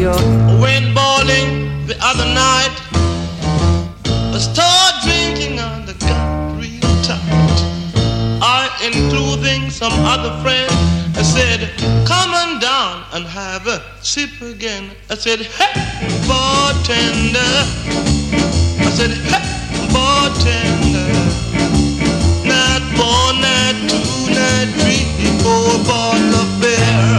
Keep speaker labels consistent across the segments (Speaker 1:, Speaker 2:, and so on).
Speaker 1: you.
Speaker 2: Went bowling the other night. I started drinking and I got real tight. I, including some other friend, I said, come on down and have a sip again. I said, hey, bartender. I said, hey, bartender. Not one, not two, not three, 4 bottles of beer.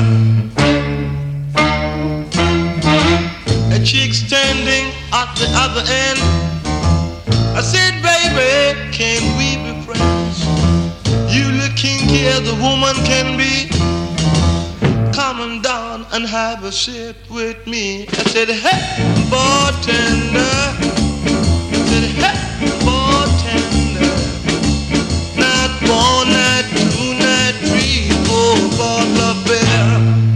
Speaker 2: A chick standing at the other end. I said, baby, can we be friends? You look kinky as a woman can be. Come on down and have a sip with me. I said, hey, bartender. I said, hey, bartender. Not one, not two, not three, 4 bottles of beer.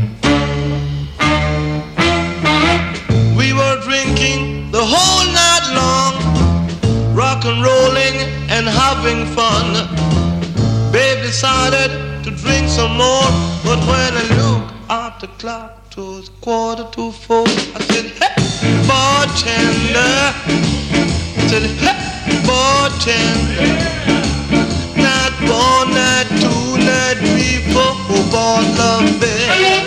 Speaker 2: We were drinking the whole night long, rock and rolling and having fun. Babe decided to drink some more, but when I looked at the clock, it was 3:45. I said, hey, bartender. I said, hey, bartender. Not one, not two, not three, 4 bottles of beer.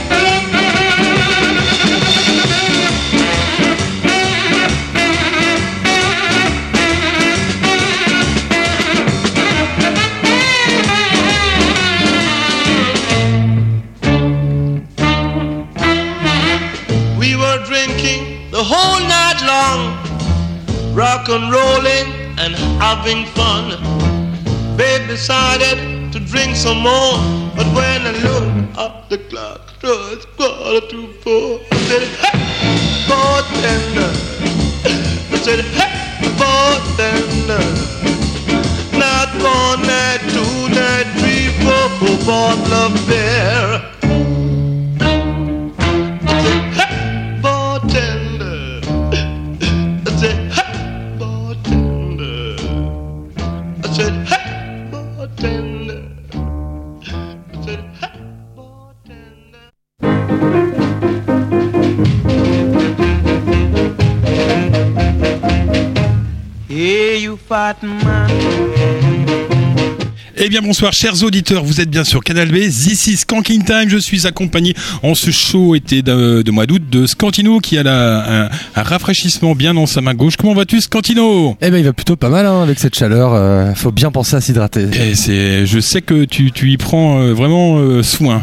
Speaker 2: The whole night long, rock and rolling and having fun. Babe decided to drink some more, but when I looked at the clock, it was 3:45. I said, hey, bartender. I said, hey, bartender. Not one, not two, not three, 4 bottles of beer. I said, hey, bartender.
Speaker 3: Eh bien bonsoir chers auditeurs, vous êtes bien sur Canal B, This is Skanking Time, je suis accompagné en ce chaud été de mois d'août de Scantino qui a un rafraîchissement bien dans sa main gauche. Comment vas-tu Scantino ?
Speaker 4: Eh ben il va plutôt pas mal avec cette chaleur, faut bien penser à s'hydrater.
Speaker 3: Et je sais que tu y prends vraiment soin.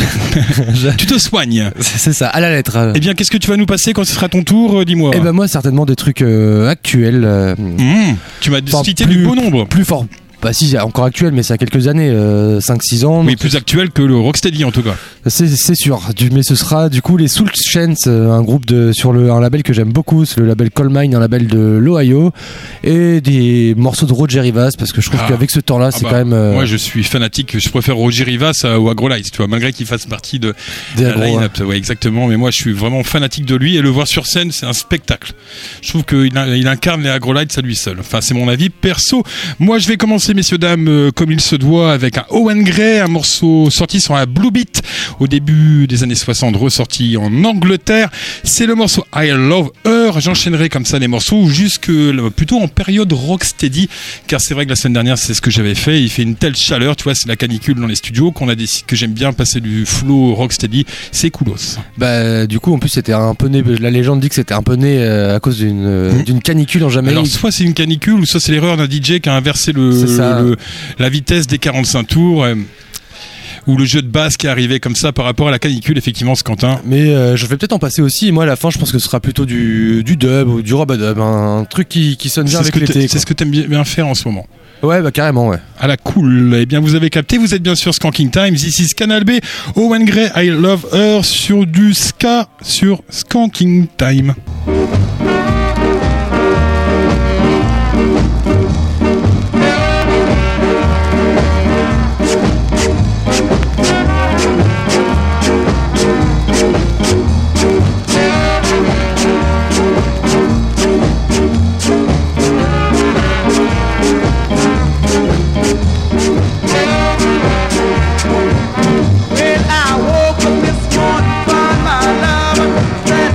Speaker 3: Tu te soignes.
Speaker 4: C'est ça, à la lettre.
Speaker 3: Eh bien qu'est-ce que tu vas nous passer quand ce sera ton tour, dis-moi.
Speaker 4: Eh ben moi certainement des trucs actuels.
Speaker 3: Tu m'as cité du beau nombre.
Speaker 4: Plus fort. Bah si, encore actuel, mais ça a quelques années, 5-6 ans.
Speaker 3: Oui, plus actuel que le Rocksteady en tout cas.
Speaker 4: C'est sûr, mais ce sera du coup les Soul Chance, un groupe sur un label que j'aime beaucoup, c'est le label Coal Mine, un label de l'Ohio, et des morceaux de Roger Rivas, parce que je trouve qu'avec ce temps-là, c'est quand même...
Speaker 3: Moi je suis fanatique, je préfère Roger Rivas au Agrolites, tu vois, malgré qu'il fasse partie de la line-up. Ouais, exactement, mais moi je suis vraiment fanatique de lui, et le voir sur scène, c'est un spectacle. Je trouve qu'il incarne les Agrolites à lui seul. Enfin, c'est mon avis perso. Moi je vais commencer, messieurs, dames, comme il se doit, avec un Owen Gray, un morceau sorti sur la Blue Beat au début des années 60, ressorti en Angleterre. C'est le morceau I Love Her. J'enchaînerai comme ça les morceaux plutôt en période rocksteady, car c'est vrai que la semaine dernière c'est ce que j'avais fait. Il fait une telle chaleur, tu vois, c'est la canicule dans les studios qu'on a décidé que j'aime bien passer du flow rocksteady. C'est coolos.
Speaker 4: Bah du coup en plus c'était un peu né. La légende dit que c'était un peu né à cause d'une canicule en Jamaïque.
Speaker 3: Alors soit c'est une canicule ou soit c'est l'erreur d'un DJ qui a inversé la vitesse des 45 tours. Ou le jeu de basse qui est arrivé comme ça par rapport à la canicule, effectivement, Quentin.
Speaker 4: Mais je vais peut-être en passer aussi. Moi, à la fin, je pense que ce sera plutôt du dub ou du robadub, un truc qui sonne bien avec l'été.
Speaker 3: C'est ce que t'aimes bien faire en ce moment.
Speaker 4: Ouais, bah carrément, ouais.
Speaker 3: À la cool. Eh bien, vous avez capté, vous êtes bien sûr Skanking Time. This is Canal B. Owen Gray, I Love Her sur du ska sur Skanking Time.
Speaker 5: Well, I woke up this morning, find my love.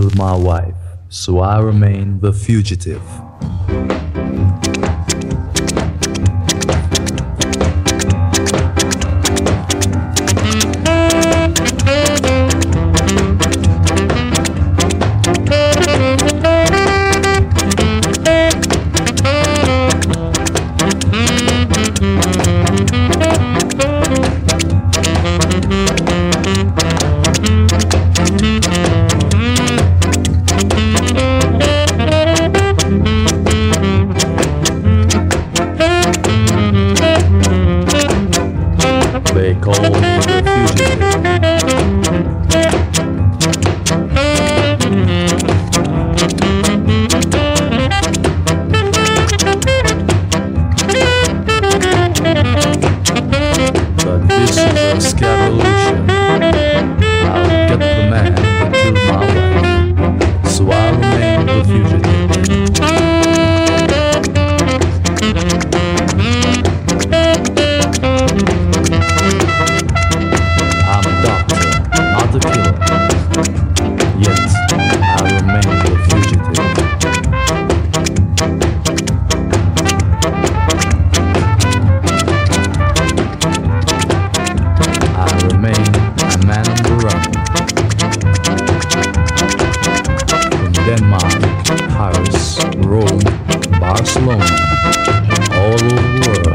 Speaker 1: killed my wife, so I remain the fugitive. They call me the fugitive. But this is a scavolution. I'll get the man who killed my wife, so I'll remain the fugitive. I'm a doctor, not a killer. Yet I remain the fugitive. I remain a man on the run. From Denmark, Paris, Rome, Barcelona, all over the world.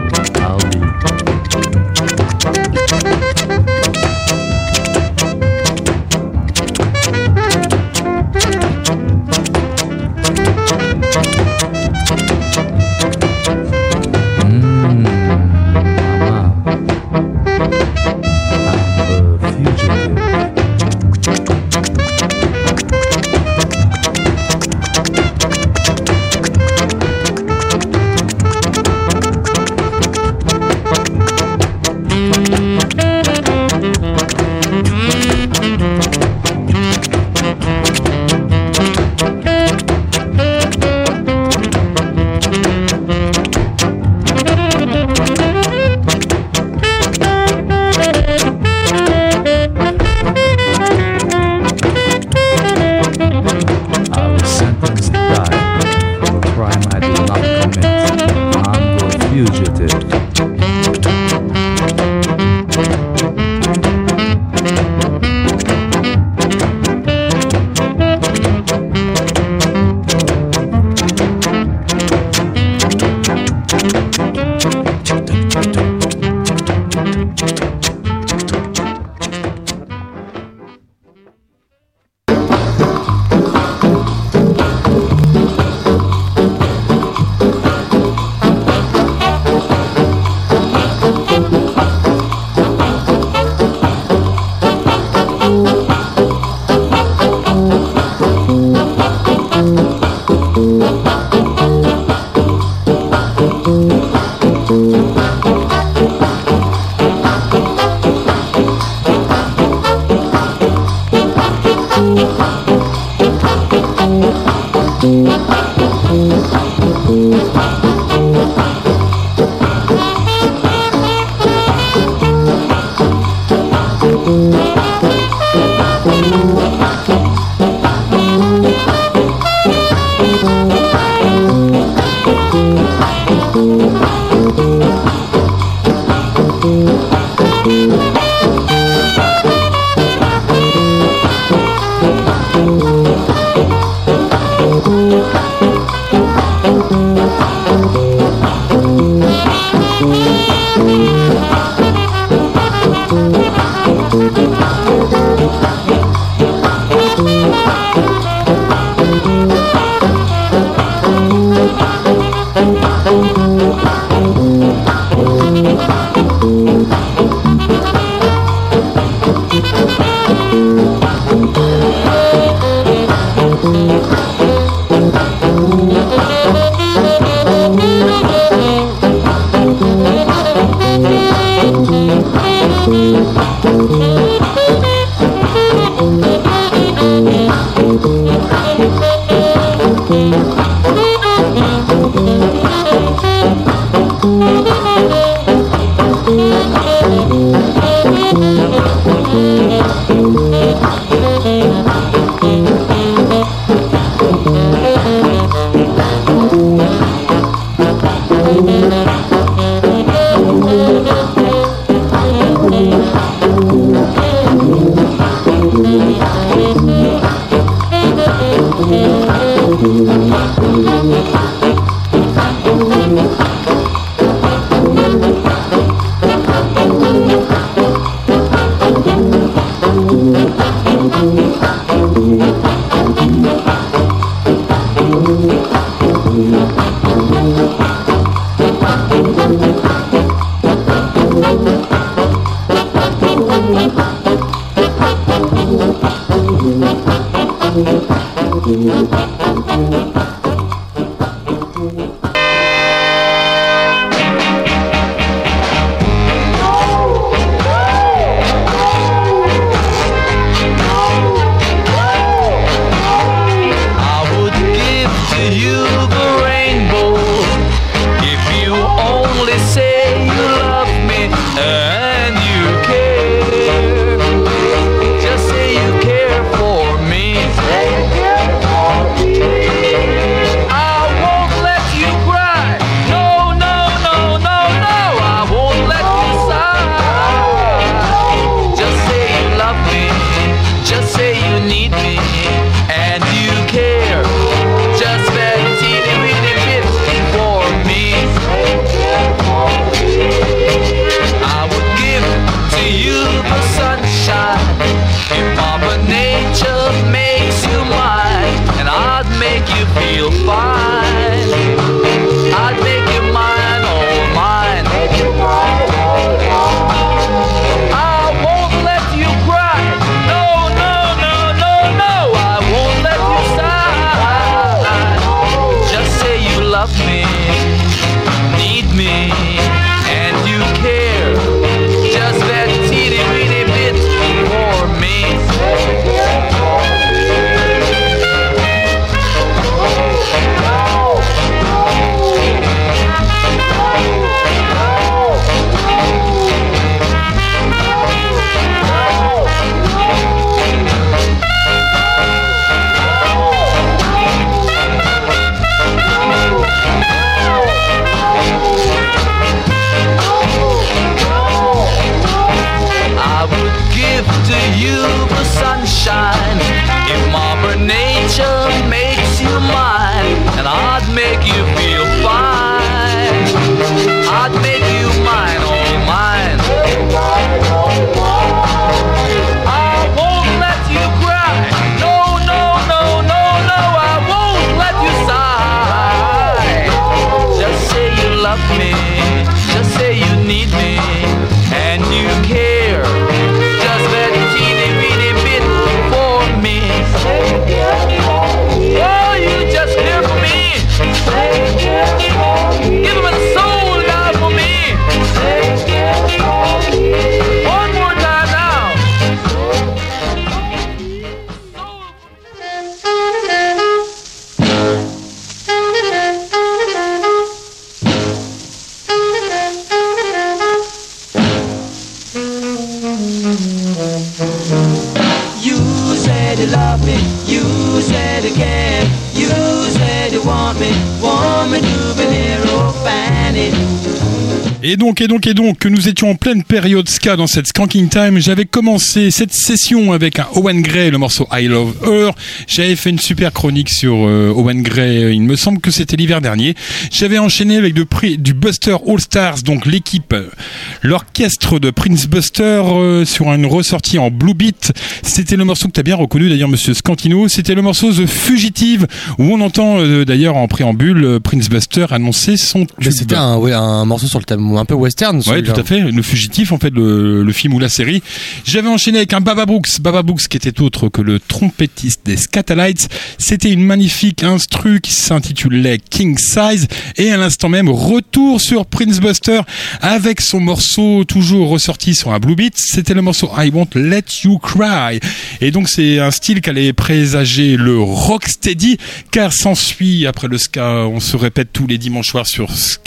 Speaker 3: Et donc, que nous étions en pleine période ska dans cette Skanking Time. J'avais commencé cette session avec un Owen Gray, le morceau I Love Her. J'avais fait une super chronique sur Owen Gray, il me semble que c'était l'hiver dernier. J'avais enchaîné avec du Buster All Stars, donc l'équipe, l'orchestre de Prince Buster sur une ressortie en Blue Beat. C'était le morceau que tu as bien reconnu d'ailleurs, monsieur Scantino. C'était le morceau The Fugitive, où on entend d'ailleurs en préambule Prince Buster annoncer son tube.
Speaker 4: C'était un morceau sur le thème un peu western.
Speaker 3: Ouais, tout à fait. Le Fugitif, en fait, le film ou la série. J'avais enchaîné avec un Baba Brooks qui était autre que le trompettiste des Scatalites. C'était une magnifique instru qui s'intitulait King Size, et à l'instant même retour sur Prince Buster avec son morceau toujours ressorti sur un Blue Beat. C'était le morceau I Won't Let You Cry, et donc c'est un style qu'allait présager le rocksteady, car s'ensuit après le ska, on se répète tous les dimanches soirs sur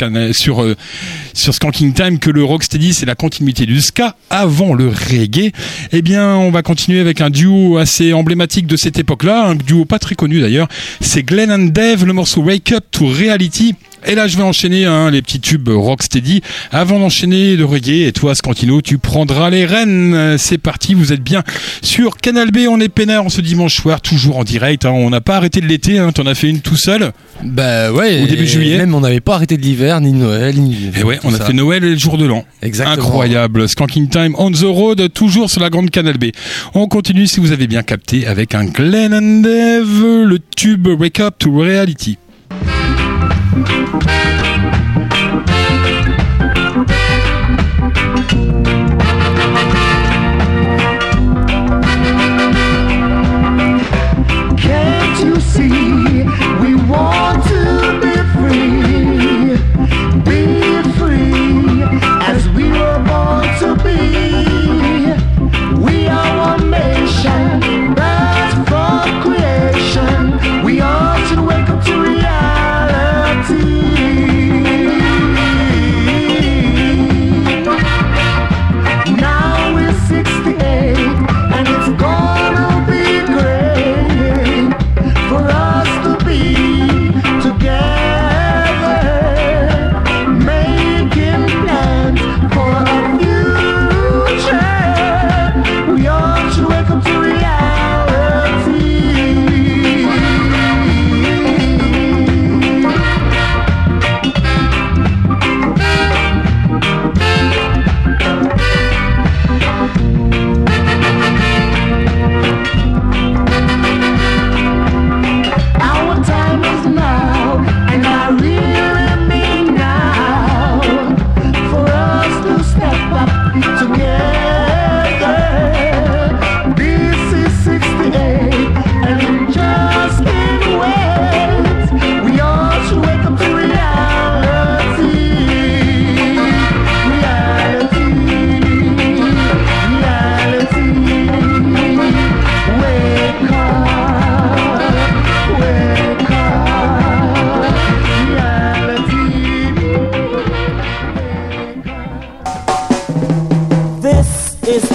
Speaker 3: Skanking Time que le rocksteady c'est la continuité du ska avant le reggae. Eh bien, on va continuer avec un duo assez emblématique de cette époque-là, un duo pas très connu d'ailleurs. C'est Glenn and Dave, le morceau Wake Up to Reality. Et là, je vais enchaîner les petits tubes rocksteady avant d'enchaîner le reggae. Et toi, Scantino, tu prendras les rênes. C'est parti, vous êtes bien sur Canal B. On est peinard en ce dimanche soir, toujours en direct. On n'a pas arrêté de l'été. T'en as fait une tout seul.
Speaker 4: Bah ouais.
Speaker 3: Au début juillet.
Speaker 4: Même on n'avait pas arrêté de l'hiver, ni Noël, ni.
Speaker 3: Et ouais, on a fait Noël et le jour de l'an.
Speaker 4: Exactement.
Speaker 3: Incroyable. Skanking Time on the road, toujours sur la grande Canal B. On continue, si vous avez bien capté, avec un Glenn and Dave, le tube Wake Up to Reality.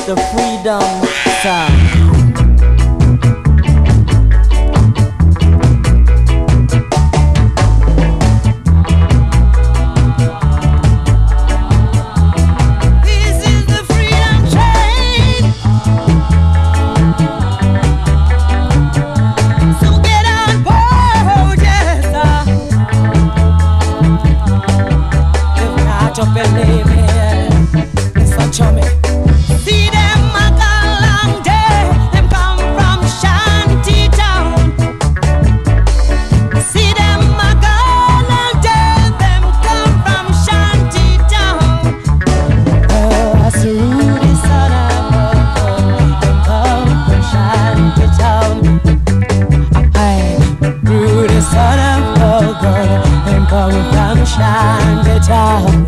Speaker 5: the freedom sound.
Speaker 6: See them a long day, them come from Shanty Town. See them a long day, them come from Shanty Town.
Speaker 5: That's Rudy son of a them come from Shanty Town. Rudy son of a them come from Shanty Town.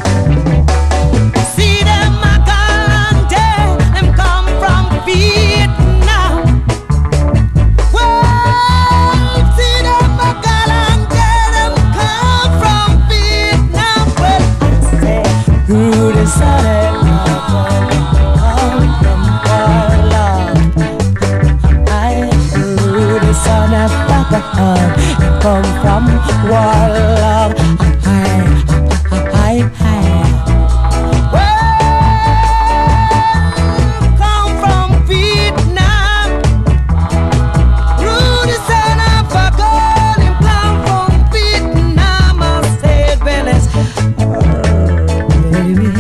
Speaker 5: Come from Warlock.
Speaker 6: Come from Vietnam. Rudy son of a gun, him come from Vietnam. I said, Bellis, baby.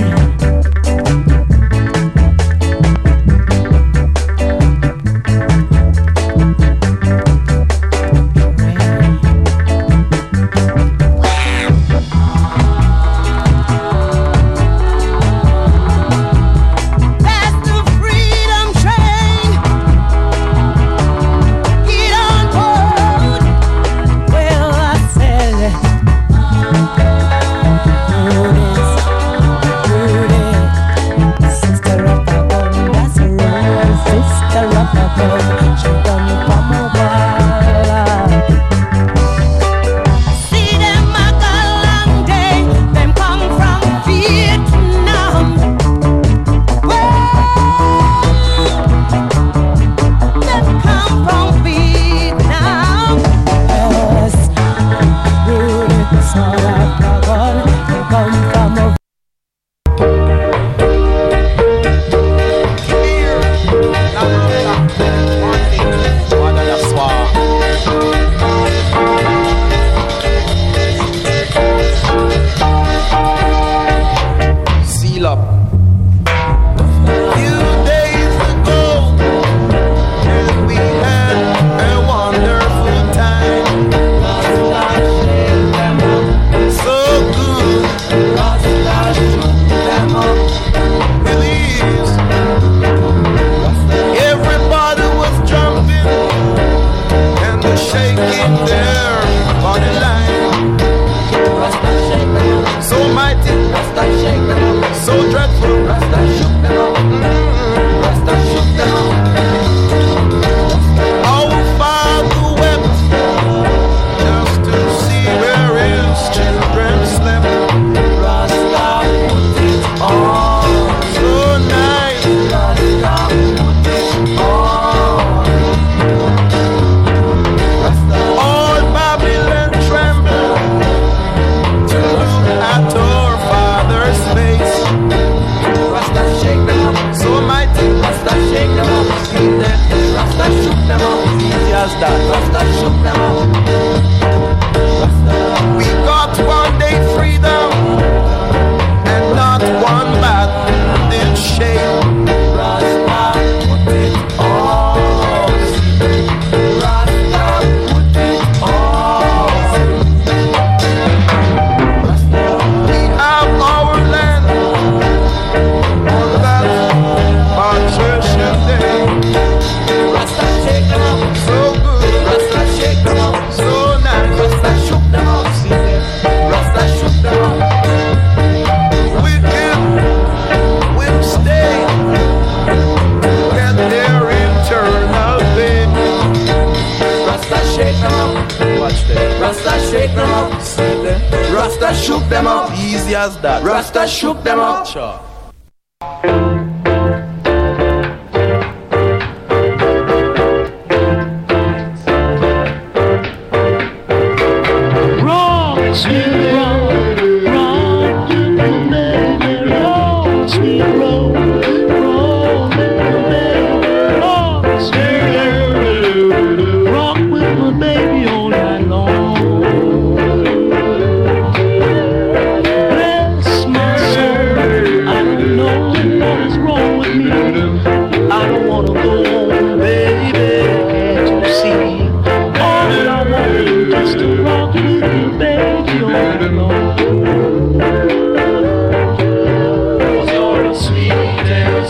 Speaker 2: Rasta shook them up, easy as that. Rasta shook them up. Sure.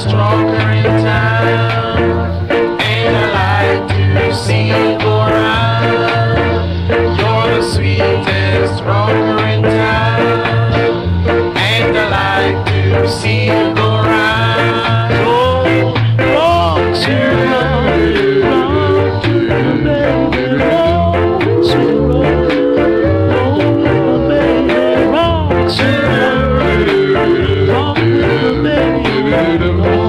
Speaker 7: stronger in town, and I like to see you go round. You're the sweetest stronger in town, and I like to see you go round. Oh, rock to the rock to the baby, rock to the baby, rock to the rock to the baby.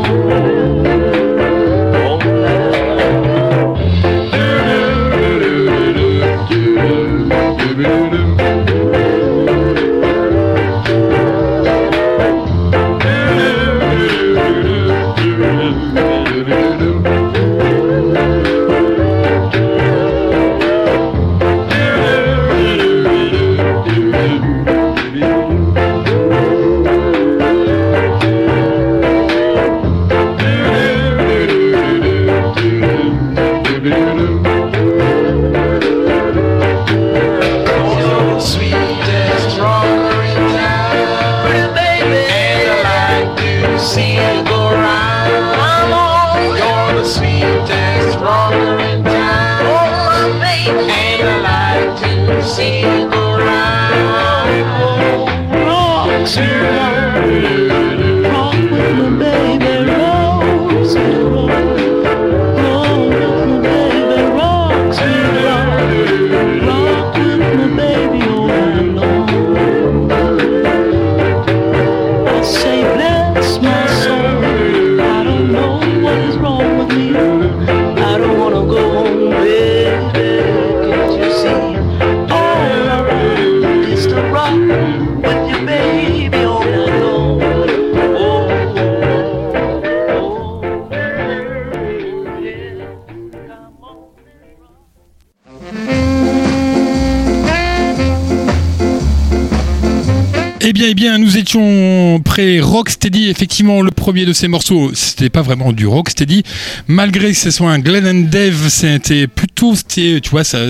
Speaker 3: Eh bien, nous étions près Rocksteady. Effectivement, le premier de ces morceaux, c'était pas vraiment du Rocksteady. Malgré que ce soit un Glenn and Dave, c'était, tu vois, ça,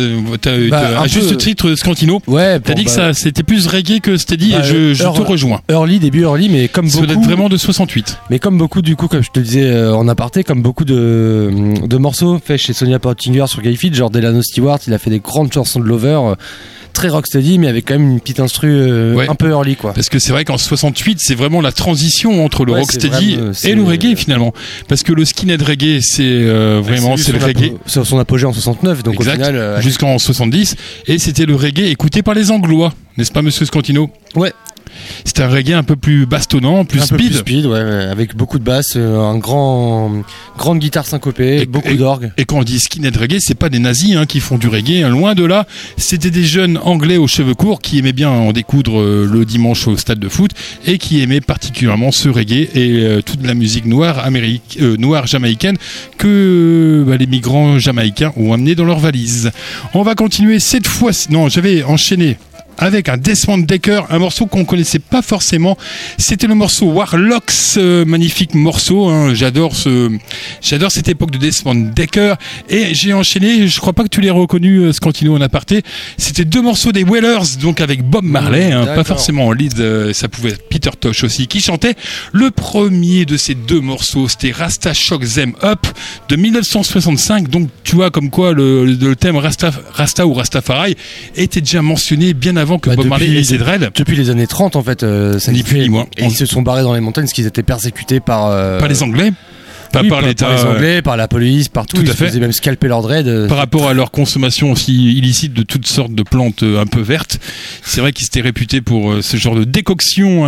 Speaker 3: à juste titre, Scantino.
Speaker 4: Ouais.
Speaker 3: T'as dit que ça, c'était plus reggae que steady, et je te rejoins.
Speaker 4: Début early, mais comme beaucoup.
Speaker 3: Ça doit être vraiment de 68.
Speaker 4: Mais comme beaucoup, du coup, comme je te disais en aparté, comme beaucoup de morceaux faits chez Sonia Portinger sur Gayfeed, genre Delano Stewart, il a fait des grandes chansons de Lover. Très rocksteady, mais avec quand même une petite instru un peu early, quoi.
Speaker 3: Parce que c'est vrai qu'en 68, c'est vraiment la transition entre le rocksteady et le reggae, finalement. Parce que le skinhead reggae, c'est vraiment c'est le reggae.
Speaker 4: C'est son apogée en 69, donc
Speaker 3: exact,
Speaker 4: au final
Speaker 3: jusqu'en 70, et c'était le reggae écouté par les Anglois, n'est-ce pas, monsieur Scantino?
Speaker 4: Ouais.
Speaker 3: C'était un reggae un peu plus bastonnant, plus speed.
Speaker 4: Plus speed, ouais, avec beaucoup de basses, grande guitare syncopée, beaucoup d'orgue.
Speaker 3: Et quand on dit skinhead reggae, c'est pas des nazis qui font du reggae, loin de là. C'était des jeunes anglais aux cheveux courts qui aimaient bien en découdre le dimanche au stade de foot et qui aimaient particulièrement ce reggae et toute la musique noire jamaïcaine que les migrants jamaïcains ont amené dans leurs valises. On va continuer cette fois. Non, j'avais enchaîné avec un Desmond Dekker, un morceau qu'on connaissait pas forcément. C'était le morceau Warlocks, magnifique morceau. J'adore cette époque de Desmond Dekker. Et j'ai enchaîné, je crois pas que tu l'aies reconnu, Scantino en aparté. C'était deux morceaux des Wailers, donc avec Bob Marley, pas forcément en lead. Ça pouvait être Peter Tosh aussi qui chantait. Le premier de ces deux morceaux, c'était Rasta Shock Them Up de 1965. Donc tu vois comme quoi le thème Rasta ou Rastafari était déjà mentionné bien avant que Bob Marley et Zedred.
Speaker 4: Depuis les années 30, en fait, ça
Speaker 3: ni plus ni moins.
Speaker 4: Et ils se sont barrés dans les montagnes parce qu'ils étaient persécutés par
Speaker 3: les Anglais. Par l'État,
Speaker 4: par les Anglais, par la police, partout. Ils se faisaient même scalper leur dread.
Speaker 3: Par rapport à leur consommation aussi illicite de toutes sortes de plantes un peu vertes. C'est vrai qu'ils s'étaient réputés pour ce genre de décoction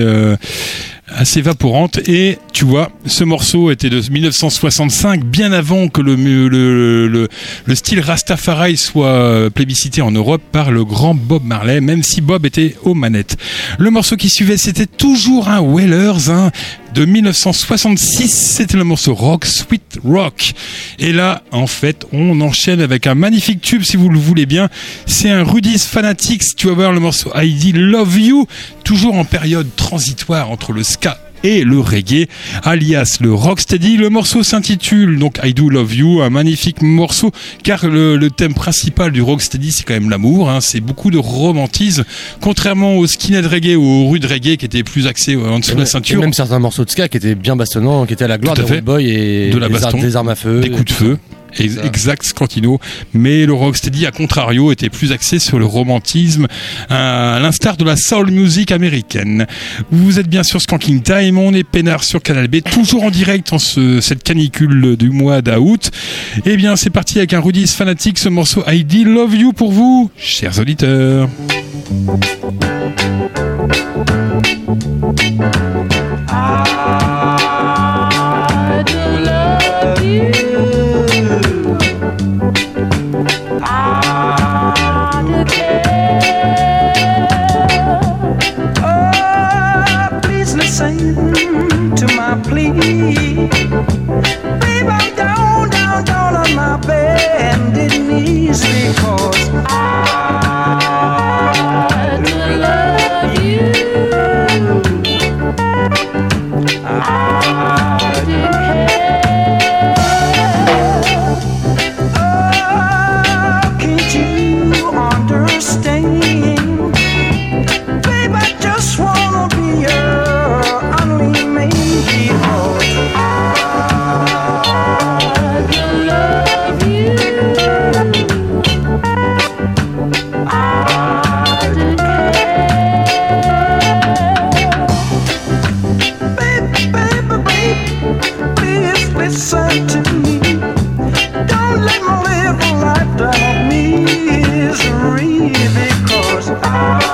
Speaker 3: assez vaporante. Et tu vois, ce morceau était de 1965, bien avant que le style Rastafari soit plébiscité en Europe par le grand Bob Marley, même si Bob était aux manettes. Le morceau qui suivait, c'était toujours un Wailers, de 1966, c'était le morceau Rock, Sweet Rock. Et là, en fait, on enchaîne avec un magnifique tube, si vous le voulez bien. C'est un Rudy's Fanatics, tu vas voir le morceau I Love You, toujours en période transitoire entre le ska et le reggae, alias le rocksteady. Le morceau s'intitule donc I Do Love You, un magnifique morceau car le thème principal du rocksteady c'est quand même l'amour, hein, c'est beaucoup de romantisme, contrairement au skinhead reggae ou au rude reggae qui était plus axé en dessous de la ceinture.
Speaker 4: Et même certains morceaux de ska qui étaient bien bastonnants, qui étaient à la gloire des Rude Boys et
Speaker 3: de la baston,
Speaker 4: des armes à feu,
Speaker 3: des coups de feu. Exact, Scantino. Mais le rocksteady, à contrario, était plus axé sur le romantisme, à l'instar de la soul music américaine. Vous êtes bien sûr Skanking Time, on est peinard sur Canal B, toujours en direct en cette canicule du mois d'août. Et bien, c'est parti avec un Rudy's fanatique, ce morceau I Do Love You pour vous, chers auditeurs.
Speaker 6: To my plea, babe, I'm down on my bended knees because I do love you. I do care. Oh, can't you understand? Babe, I just wanna be your only mate because I do love you. I do care. Baby, please listen to me. Don't let me live a lifetime of misery because I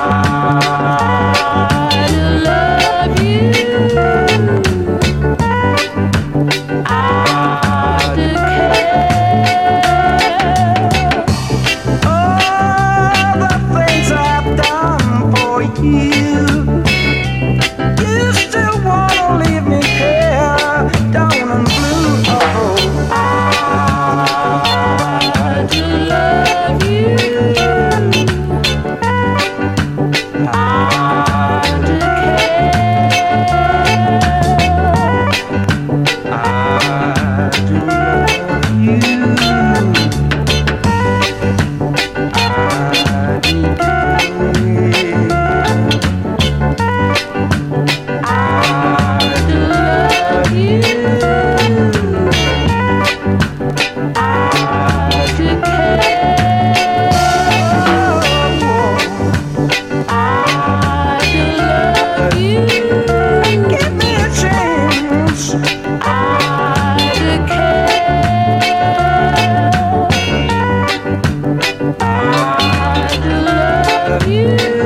Speaker 6: do love you. I do care. All the things I've done for you, you still wanna leave me here down and blue. Oh, I do love you. I do care. I do love you. I do care. I do love you. I do care. Give me a chance. I do care. I do love you.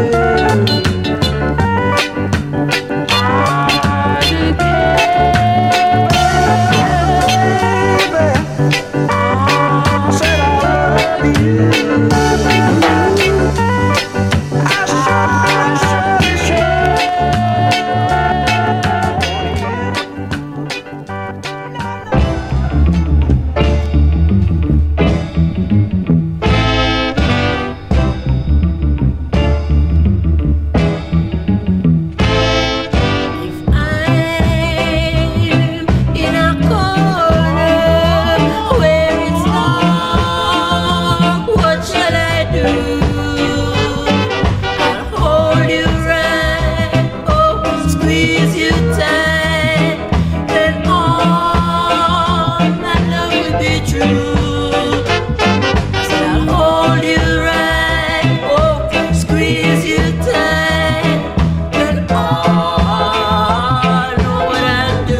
Speaker 6: I do care. Baby, I said I love you. I surely should.
Speaker 8: In a corner where it's dark, what shall I do? I'll hold you right, oh, squeeze you tight, and all my love will be true. I said I'll hold you right, oh, squeeze you tight, and all know what I do.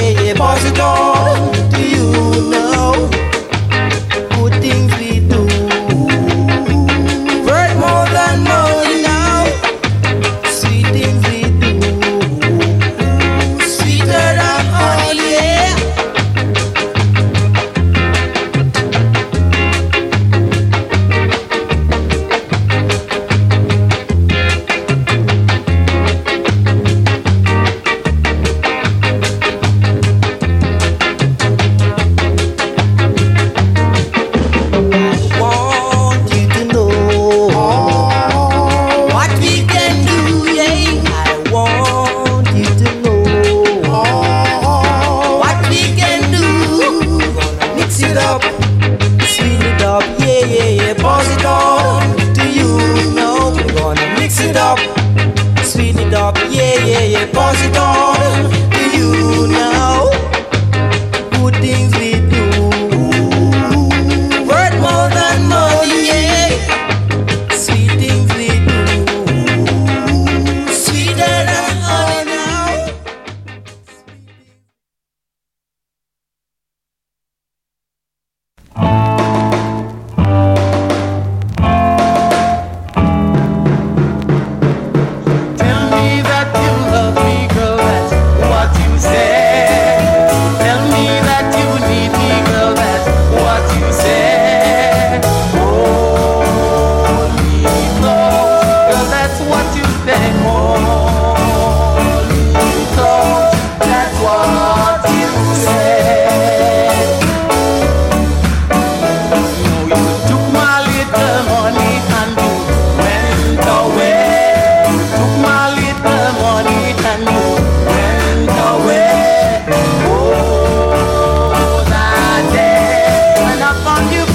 Speaker 5: yeah, yeah. Pass it on to you now. Good things we do. Worth more than money now. Sweet things we do. Sweeter than honey, yeah. Pass it on to you now. Good things we do. Worth more than money, yeah. Sweet things we do. Sweeter than honey now.
Speaker 7: Tell me that you love me, girl, that's what you say. Tell me that you need me, girl, that's what you say. Hold me close, girl, that's what you say. Hold me close, that's what you say. You took my little money and you went away. Took my little money and you went away. Oh, that day when I found you,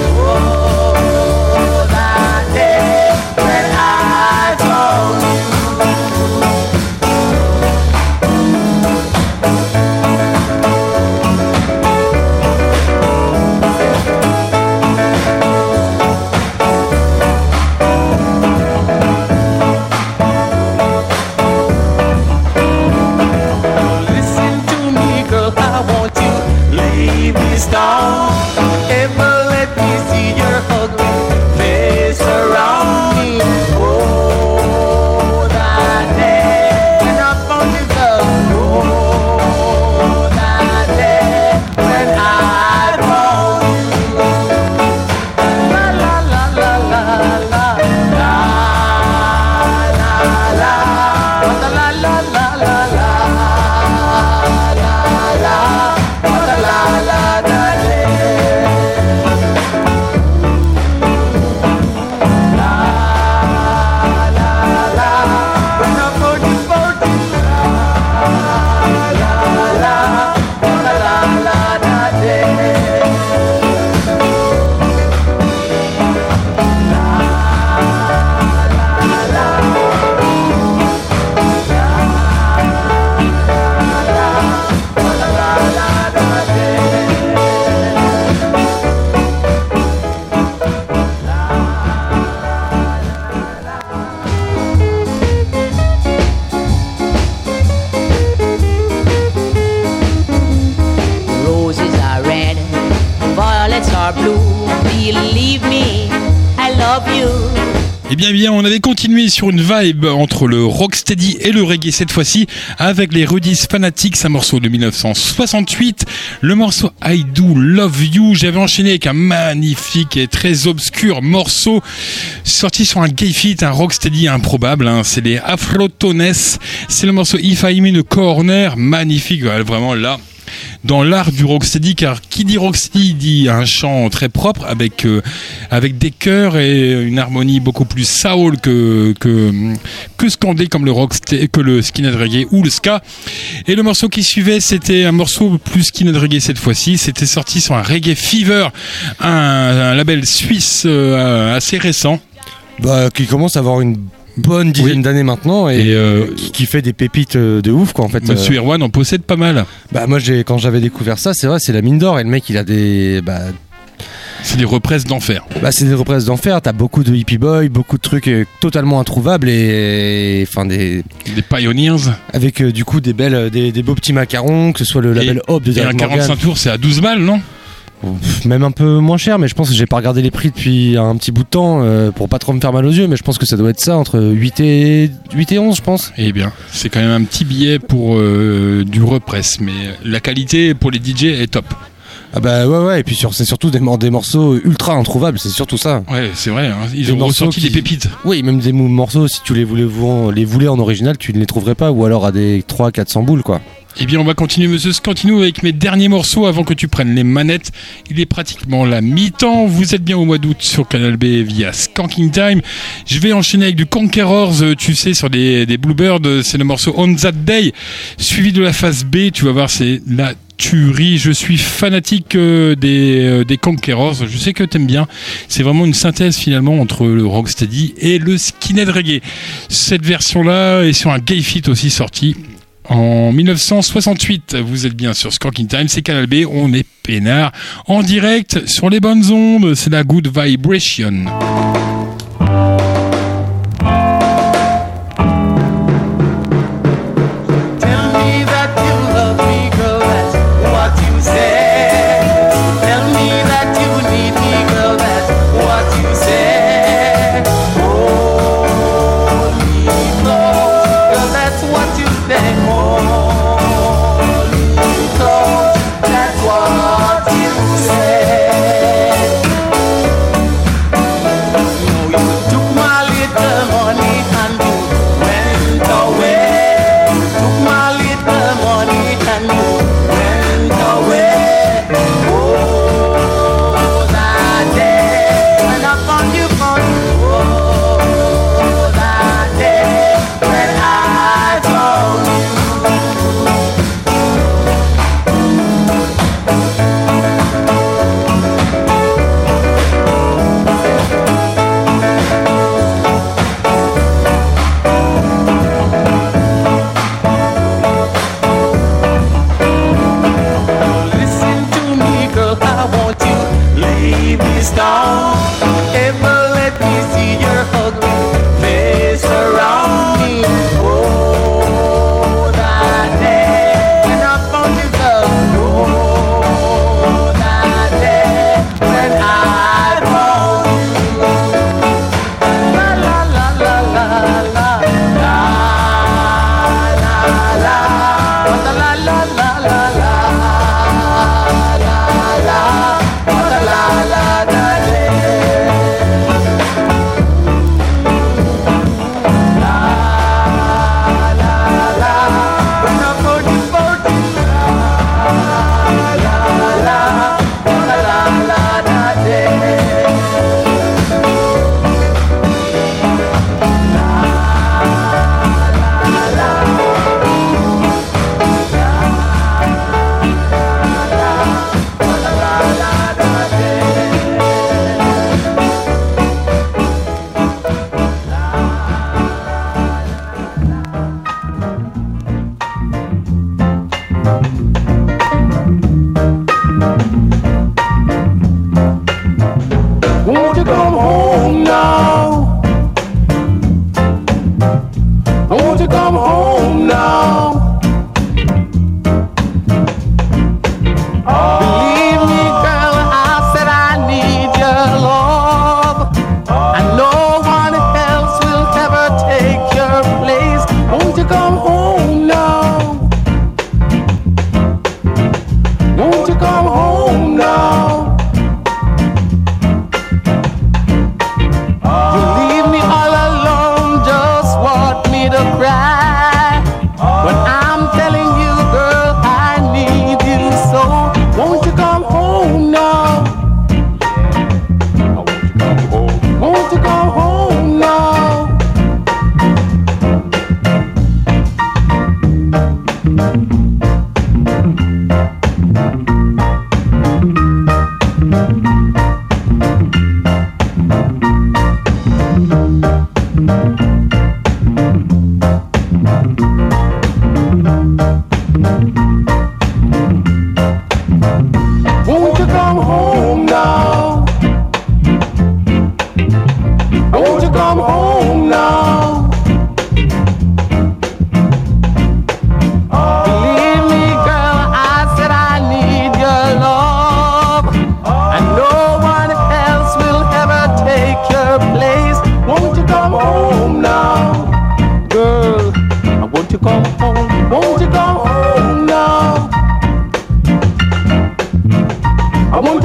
Speaker 7: oh, that day when I found you. Listen to me, girl, I want you leave this town. Ever let me see your ugly face around me. Oh, that day when I found you, girl. Oh, that day when I found you. La la la la la la la la la la la la la la la.
Speaker 8: Roses are red, violets are blue. Believe me, I love you.
Speaker 3: Eh bien, on avait continué sur une vibe entre le rocksteady et le reggae cette fois-ci avec les Rudy's Fanatics, un morceau de 1968, le morceau I Do Love You. J'avais enchaîné avec un magnifique et très obscur morceau sorti sur un gay feat, un rocksteady improbable, hein. C'est les Afrotones, c'est le morceau If I'm in a Corner, magnifique, vraiment là. Dans l'art du rocksteady, car qui dit rocksteady dit un chant très propre avec des chœurs et une harmonie beaucoup plus soul que scandé comme que le skinhead reggae ou le ska. Et le morceau qui suivait, c'était un morceau plus skinhead reggae cette fois-ci. C'était sorti sur un Reggae Fever, un label suisse assez récent.
Speaker 4: Qui commence à avoir une bonne dizaine d'années maintenant et qui fait des pépites de ouf quoi en fait.
Speaker 3: Monsieur Erwan en possède pas mal.
Speaker 4: Moi quand j'avais découvert ça, c'est vrai, c'est la mine d'or et le mec il a des
Speaker 3: C'est des represses d'enfer.
Speaker 4: Bah, c'est des represses d'enfer. T'as beaucoup de hippie boy, beaucoup de trucs totalement introuvables et enfin des
Speaker 3: Pioneers.
Speaker 4: Avec du coup des beaux petits macarons, que ce soit le label Hop de
Speaker 3: et
Speaker 4: Derek
Speaker 3: un 45
Speaker 4: Morgan.
Speaker 3: tours, c'est à 12 balles, non?
Speaker 4: Même un peu moins cher, mais je pense que j'ai pas regardé les prix depuis un petit bout de temps pour pas trop me faire mal aux yeux, mais je pense que ça doit être ça entre 8 et 11, je pense.
Speaker 3: Eh bien, c'est quand même un petit billet pour du represse, mais la qualité pour les DJ est top.
Speaker 4: Ah bah ouais, et puis c'est surtout des morceaux ultra introuvables, c'est surtout ça.
Speaker 3: Ouais, c'est vrai, hein. Ils
Speaker 4: Des
Speaker 3: ont
Speaker 4: morceaux
Speaker 3: ressorti des pépites.
Speaker 4: Oui, même des morceaux, si tu les voulais en original, tu ne les trouverais pas, ou alors à des 300-400 boules, quoi.
Speaker 3: Eh bien, on va continuer, monsieur Scantino, avec mes derniers morceaux avant que tu prennes les manettes. Il est pratiquement la mi-temps. Vous êtes bien au mois d'août sur Canal B via Skanking Time. Je vais enchaîner avec du Conquerors, tu sais, sur des Bluebirds. C'est le morceau On That Day, suivi de la phase B. Tu vas voir, c'est la tuerie. Je suis fanatique des Conquerors. Je sais que t'aimes bien. C'est vraiment une synthèse finalement entre le rocksteady et le skinhead reggae. Cette version-là est sur un Gay Fit aussi sorti en 1968. Vous êtes bien sur Skanking Time, c'est Canal B, on est peinard en direct sur les bonnes ondes, c'est la Good Vibration.
Speaker 8: That's what you say.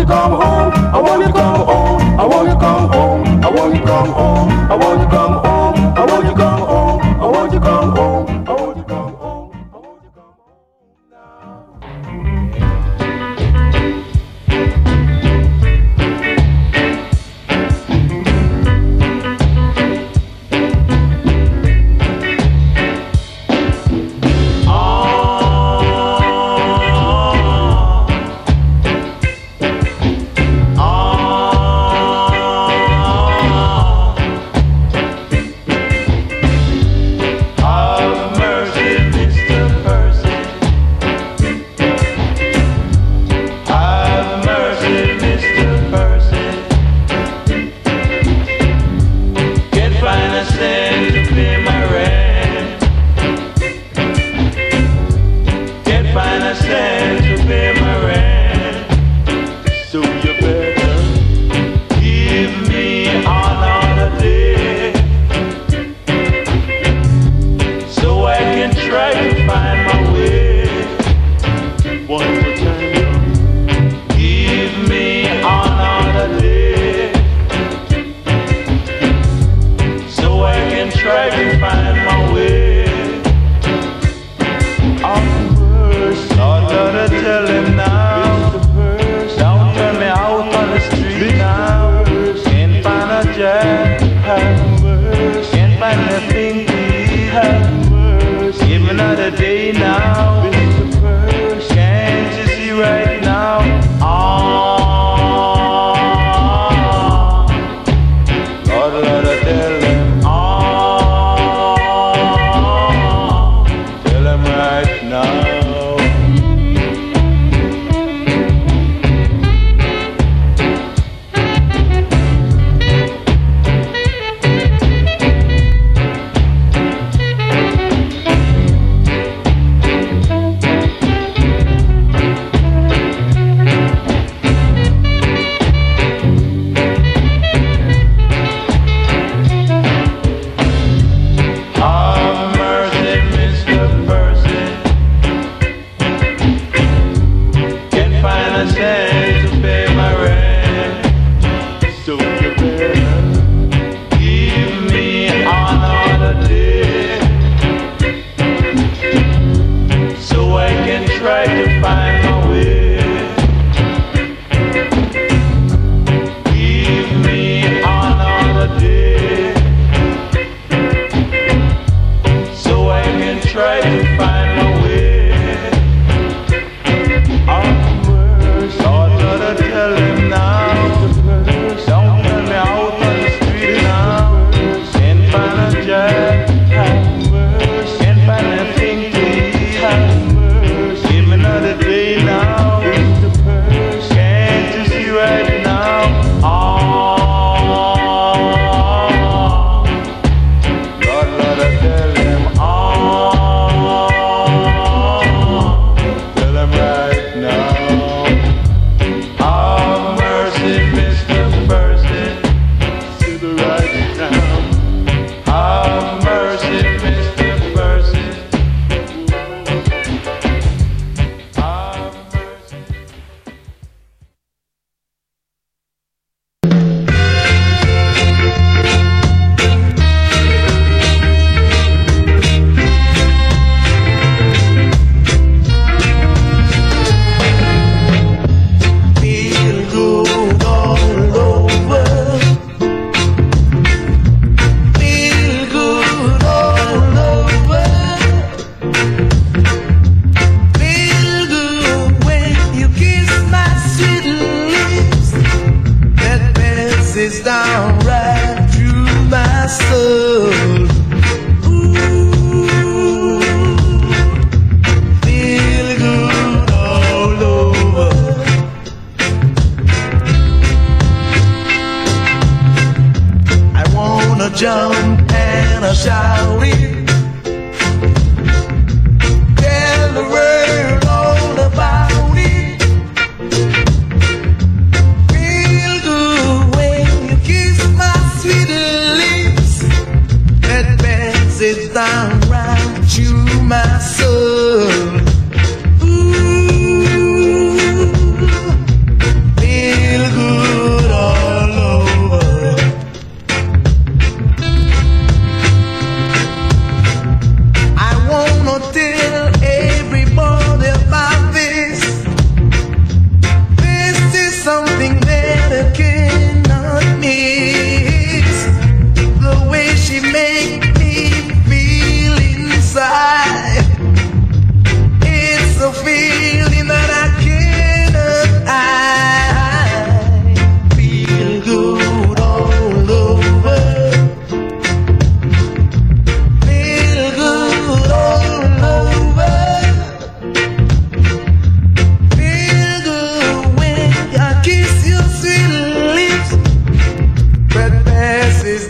Speaker 6: you come home. I want you come home. I want you come home. I want you come home. I want you come home. I want you come home. I want you come home. I want you come home. I want you come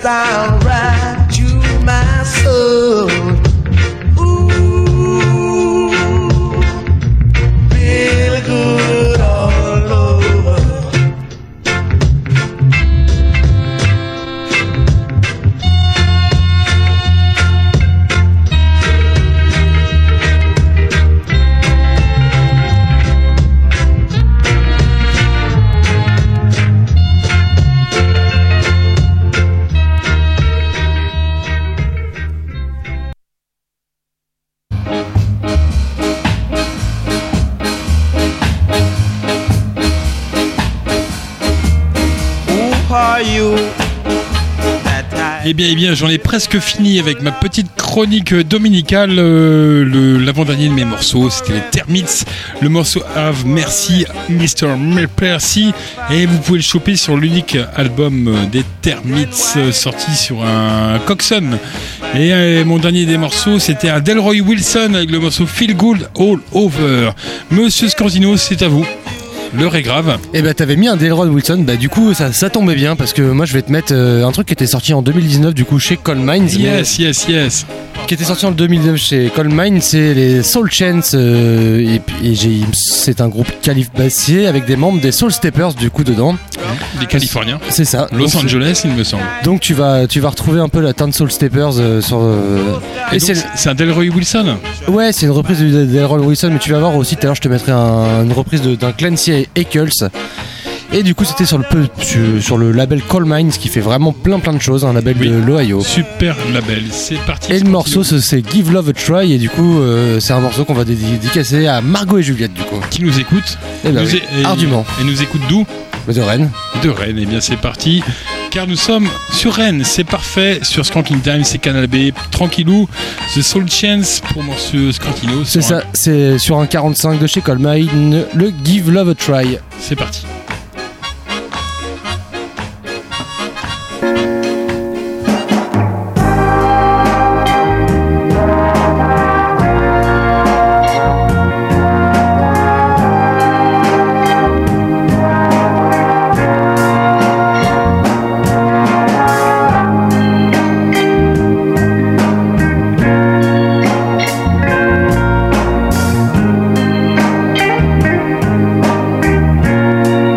Speaker 2: down right to my soul. Ooh, feel good all over.
Speaker 3: Eh bien, j'en ai presque fini avec ma petite chronique dominicale. L'avant-dernier de mes morceaux, c'était les Termites. Le morceau Have Mercy, Mr. Percy. Et vous pouvez le choper sur l'unique album des Termites sorti sur un Coxsone. Et mon dernier des morceaux, c'était un Delroy Wilson avec le morceau Feel Good All Over. Monsieur Scanzino, c'est à vous. L'heure est grave.
Speaker 4: Et bah t'avais mis un Delroy Wilson, bah du coup ça tombait bien parce que moi je vais te mettre un truc qui était sorti en 2019 du coup chez Cold Minds.
Speaker 3: Yes.
Speaker 4: Qui était sorti en 2019 chez Cold Minds, c'est les Soul Chants c'est un groupe californien avec des membres des Soul Steppers du coup dedans.
Speaker 3: Des Californiens.
Speaker 4: C'est ça.
Speaker 3: Los Angeles il me semble.
Speaker 4: Donc tu vas retrouver un peu la teinte Soul Steppers sur.
Speaker 3: Et c'est un Delroy Wilson.
Speaker 4: Ouais, c'est une reprise de Delroy Wilson, mais tu vas voir aussi tout à l'heure je te mettrai une reprise d'un Clancy Eccles. Et du coup c'était sur le label Cold Minds qui fait vraiment plein de choses, un label de l'Ohio.
Speaker 3: Super label, c'est parti.
Speaker 4: Et le morceau c'est Give Love a Try et du coup c'est un morceau qu'on va dédicacer à Margot et Juliette du coup.
Speaker 3: Qui nous écoute
Speaker 4: ardument.
Speaker 3: Et nous écoute d'où?
Speaker 4: De Rennes.
Speaker 3: De Rennes, et bien c'est parti. Car nous sommes sur Rennes, c'est parfait. Sur Skanking Time, c'est Canal B, tranquillou. The Soul Chance pour Monsieur Scantino.
Speaker 4: C'est ça, c'est sur un 45 de chez Cold Minds, le Give Love a Try.
Speaker 3: C'est parti.
Speaker 8: Give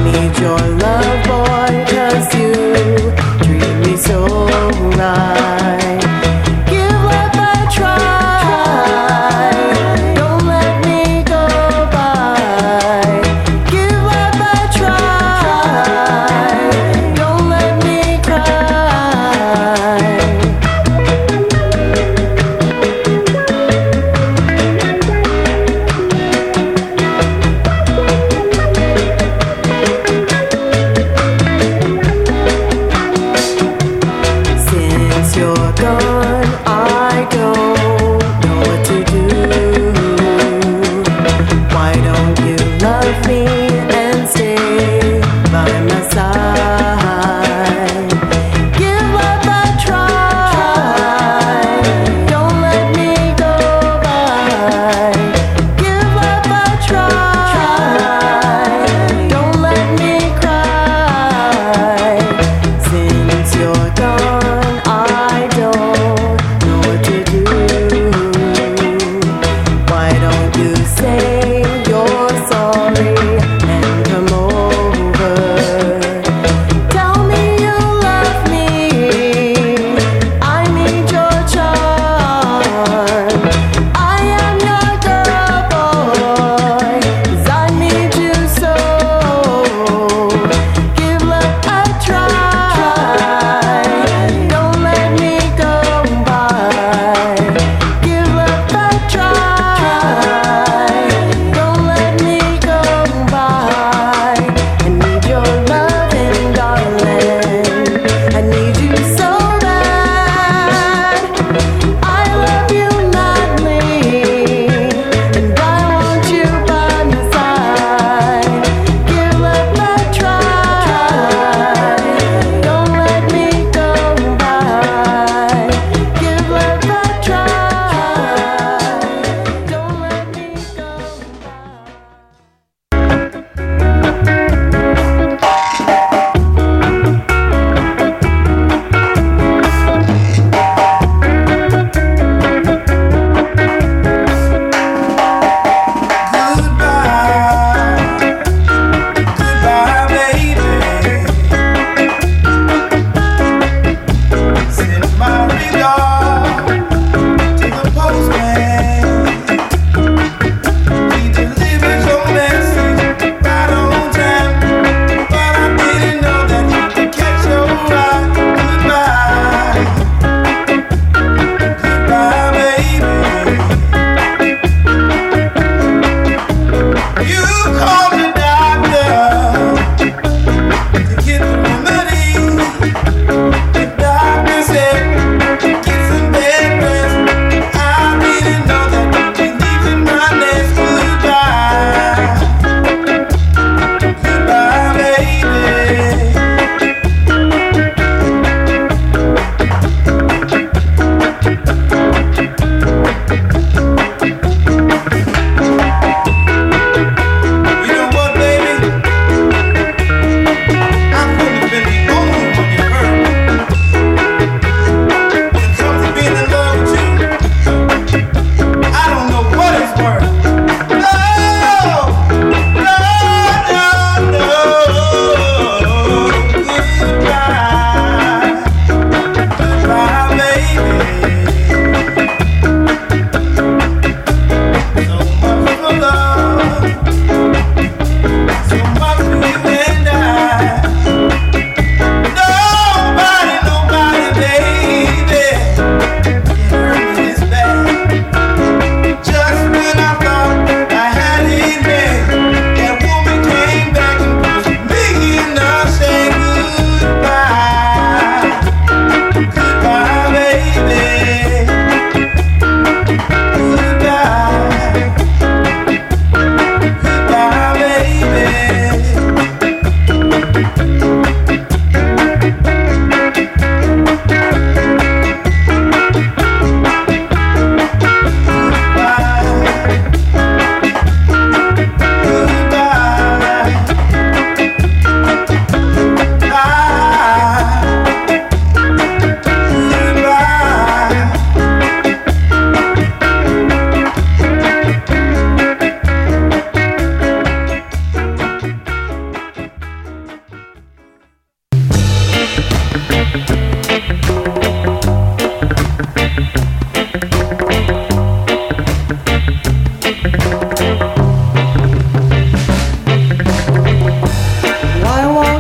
Speaker 5: need your love, boy, 'cause you treat me so right. Give life a try. Don't let me go by. Give life a try. Don't let me cry. Since you're gone, I don't know what to do. Why don't you love me and stay by my side? Give up a try. Don't let me go by. Give up a try. Don't let me cry. Since you're gone, I don't know what to do. Why don't you say you're sorry and come over?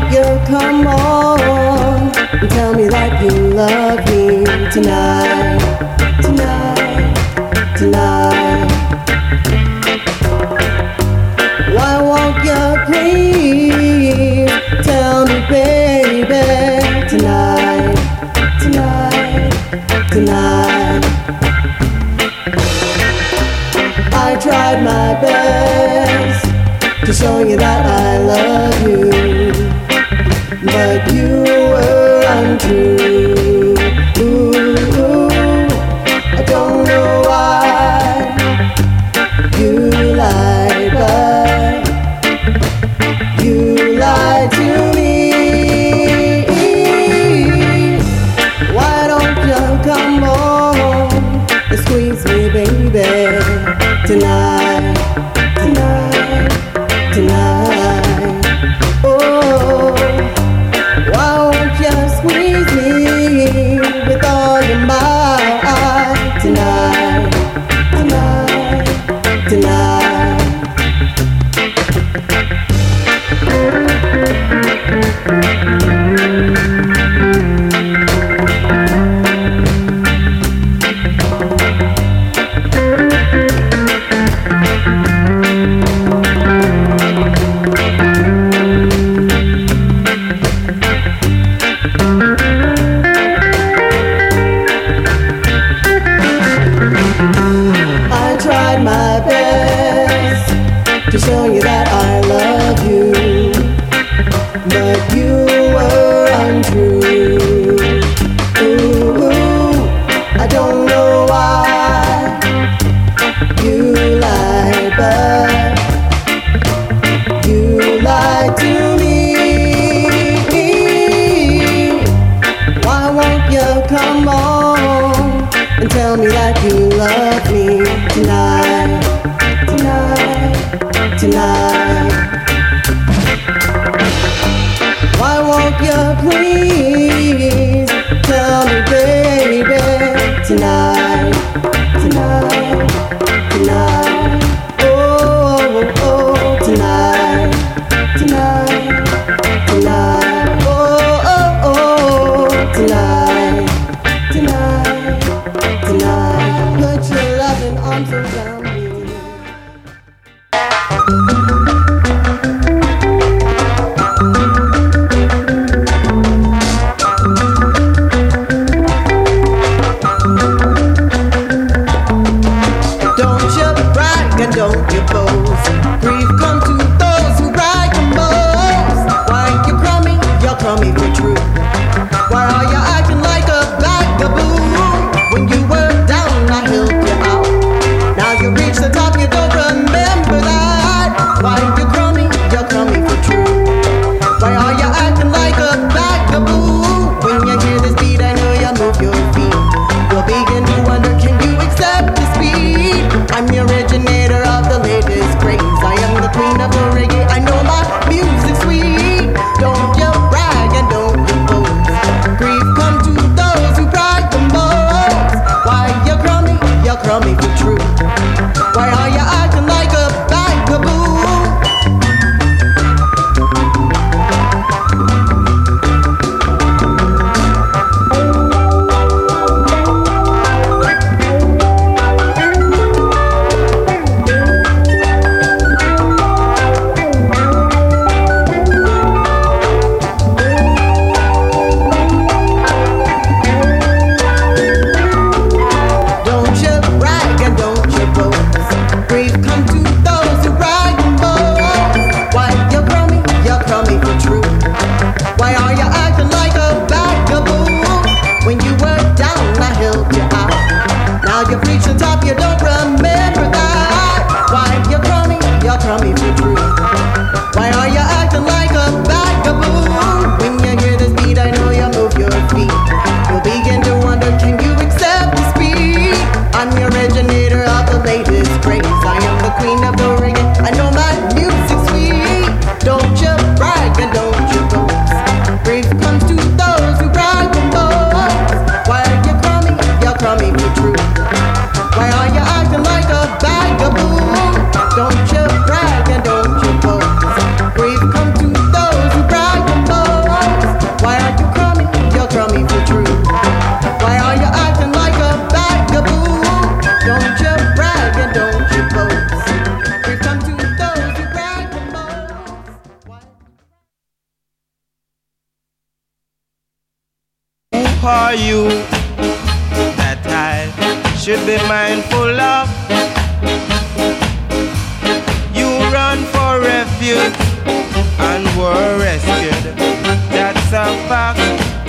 Speaker 9: you come on and tell me that you love me tonight, tonight, tonight. Why won't you please tell me, baby, tonight, tonight, tonight. I tried my best to show you that I love you, but you were untrue. Ooh, I don't know why you lied, but you lied to me. Why don't you come on and squeeze me, baby, tonight, tonight, tonight. Oh, why won't you squeeze me with all your might tonight, tonight, tonight. I tried my best to show you that I love you, but you were untrue. Ooh, I don't know why you lied, but you lied to me. Why won't you come on and tell me that you love me tonight, tonight, tonight? Why won't you please tell me, baby, tonight, tonight, tonight? Oh, oh, tonight, tonight, tonight. Oh, oh, oh, tonight, tonight, tonight. Put your loving arms around me.
Speaker 10: are you that I should be mindful of? You run for refuge and were rescued. That's a fact.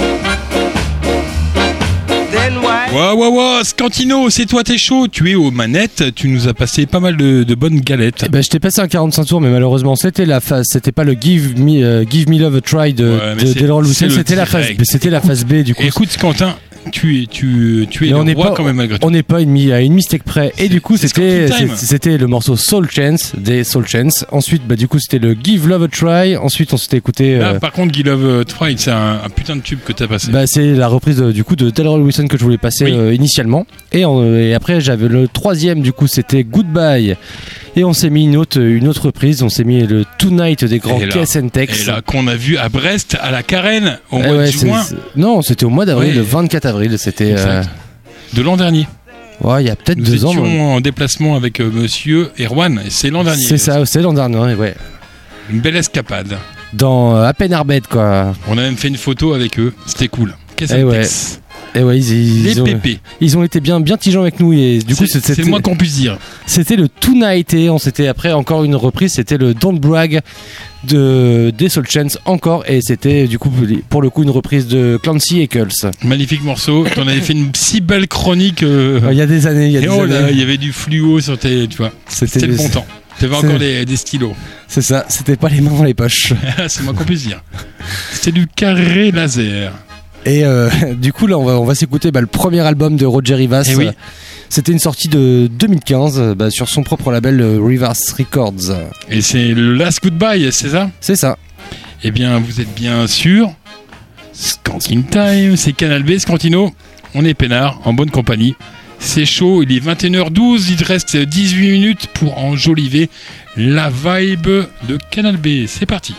Speaker 10: Then why?
Speaker 3: Wow, Scantino, c'est toi, t'es chaud. Tu es aux manettes, tu nous as passé pas mal de bonnes galettes.
Speaker 4: Eh ben, je t'ai passé un 45 tours, mais malheureusement, c'était la phase, c'était pas le Give Me Love a Try de Delroy Lucien, c'était la phase B, du coup.
Speaker 3: Écoute, Quentin, tu es le roi quand même malgré tout.
Speaker 4: On n'est pas à une mistake près. Et du coup, c'était le morceau Soul Chance des Soul Chance. Ensuite, bah, du coup, c'était le Give Love a Try. Ensuite, on s'était écouté.
Speaker 3: Là, par contre, Give Love a Try, c'est un putain de tube que t'as passé.
Speaker 4: Bah, c'est la reprise du coup de Delroy Wilson que je voulais passer initialement. Et après, j'avais le troisième, du coup, c'était Goodbye. Et on s'est mis une autre reprise. On s'est mis le Tonight des grands Kiss and Tex.
Speaker 3: Et là, qu'on a vu à Brest, à la Carène, au mois de juin.
Speaker 4: Non, c'était au mois d'avril, le 24 avril. C'était
Speaker 3: de l'an dernier.
Speaker 4: Ouais, il y a peut-être 2 ans.
Speaker 3: Nous étions en déplacement avec monsieur Erwan, et c'est l'an dernier.
Speaker 4: C'est ça, c'est l'an dernier, ouais.
Speaker 3: Une belle escapade.
Speaker 4: Dans à peine Arbed, quoi.
Speaker 3: On a même fait une photo avec eux, c'était cool. Qu'est-ce que
Speaker 4: et ouais, ils ont été bien tigeants avec nous, et du coup
Speaker 3: c'est le moins qu'on puisse dire.
Speaker 4: C'était le Tonight, et on s'était après encore une reprise, c'était le Don't Brag des Soul Chance encore, et c'était du coup pour le coup une reprise de Clancy Eccles.
Speaker 3: Magnifique morceau. T'en avais fait une si belle chronique.
Speaker 4: Il y a des années.
Speaker 3: Il y avait du fluo sur tes, tu vois. C'était le bon temps. T'avais encore des stylos.
Speaker 4: C'est ça. C'était pas les mains dans les poches.
Speaker 3: C'est le moins qu'on puisse dire. C'était du carré laser.
Speaker 4: Et du coup là on va s'écouter le premier album de Roger Rivas.
Speaker 3: Oui.
Speaker 4: C'était une sortie de 2015 sur son propre label Rivas Records.
Speaker 3: Et c'est le Last Goodbye, c'est ça? C'est ça. Eh bien vous êtes bien sûr Skanking Time, c'est Canal B, Scantino. On est peinard, en bonne compagnie. C'est chaud, il est 21h12, il te reste 18 minutes pour enjoliver la vibe de Canal B. C'est parti.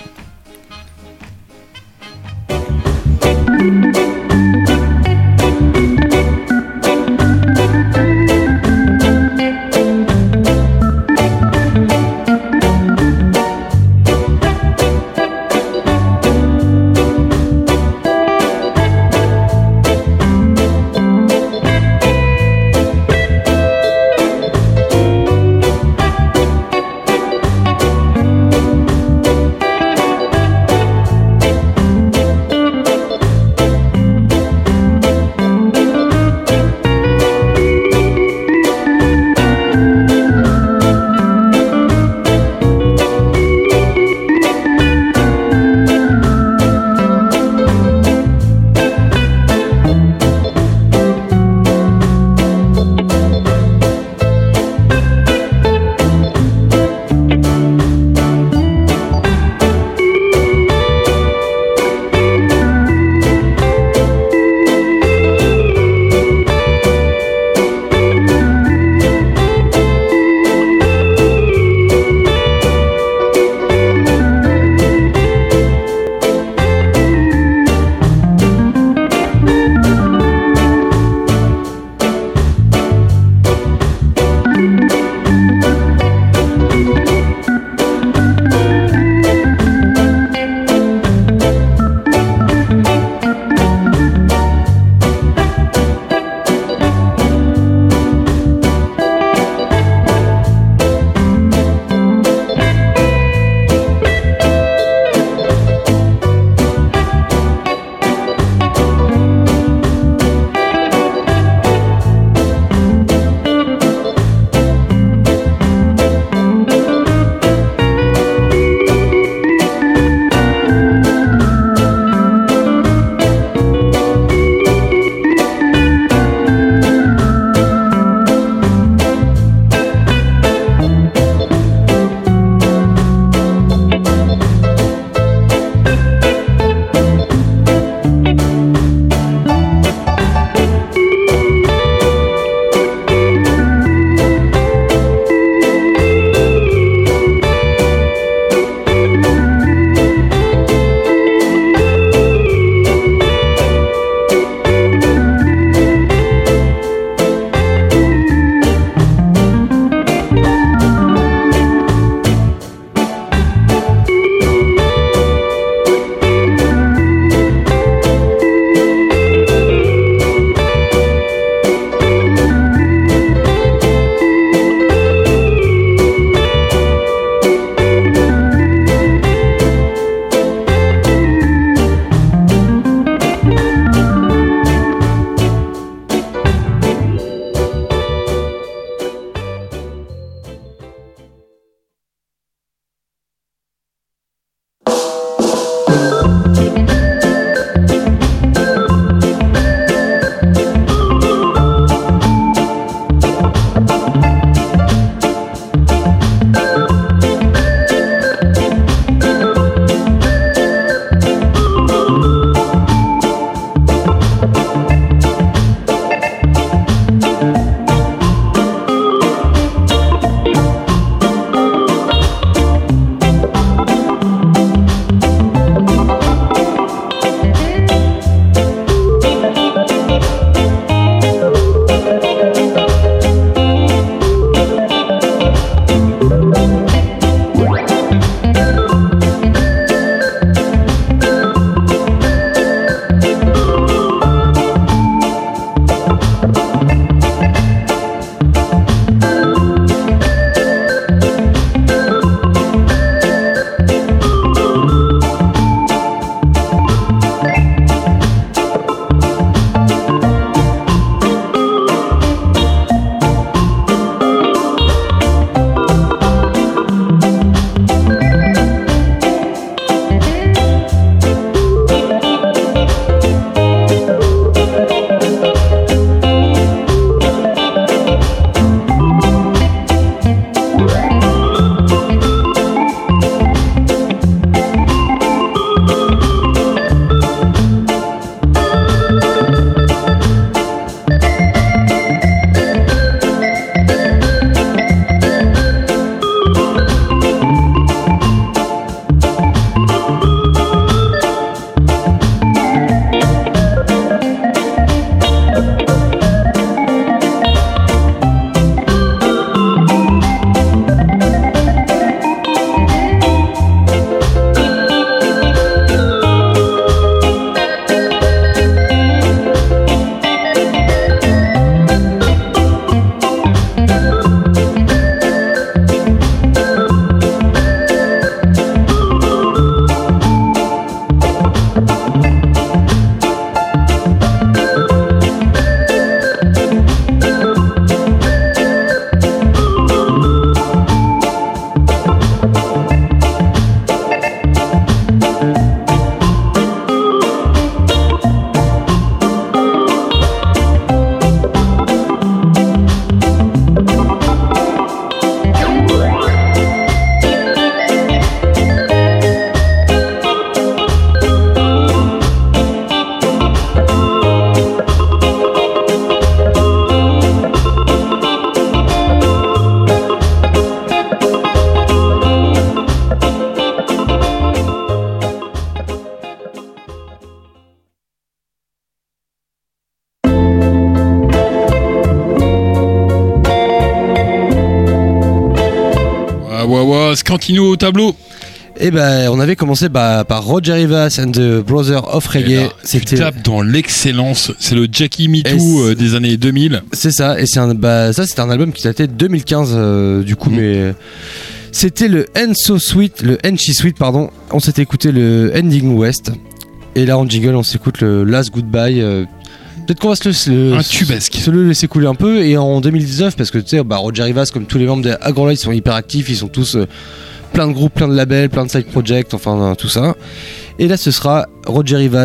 Speaker 3: Scantino au tableau.
Speaker 4: Et ben, on avait commencé par Roger Rivas and the Brothers of Reggae.
Speaker 3: Tu tapes dans l'excellence. C'est le Jackie Me Too des années 2000.
Speaker 4: C'est ça. Et c'est c'était un album qui datait de 2015 du coup, mais c'était le End So Sweet, le End She Sweet, pardon. On s'était écouté le Ending West. Et là en jingle, on s'écoute le Last Goodbye. Peut-être qu'on va
Speaker 3: un tubesque.
Speaker 4: Se le laisser couler un peu. Et en 2019, parce que tu sais, Roger Rivas, comme tous les membres des Agrolites, ils sont hyper actifs. Ils sont tous plein de groupes, plein de labels, plein de side projects, enfin tout ça. Et là, ce sera Roger Rivas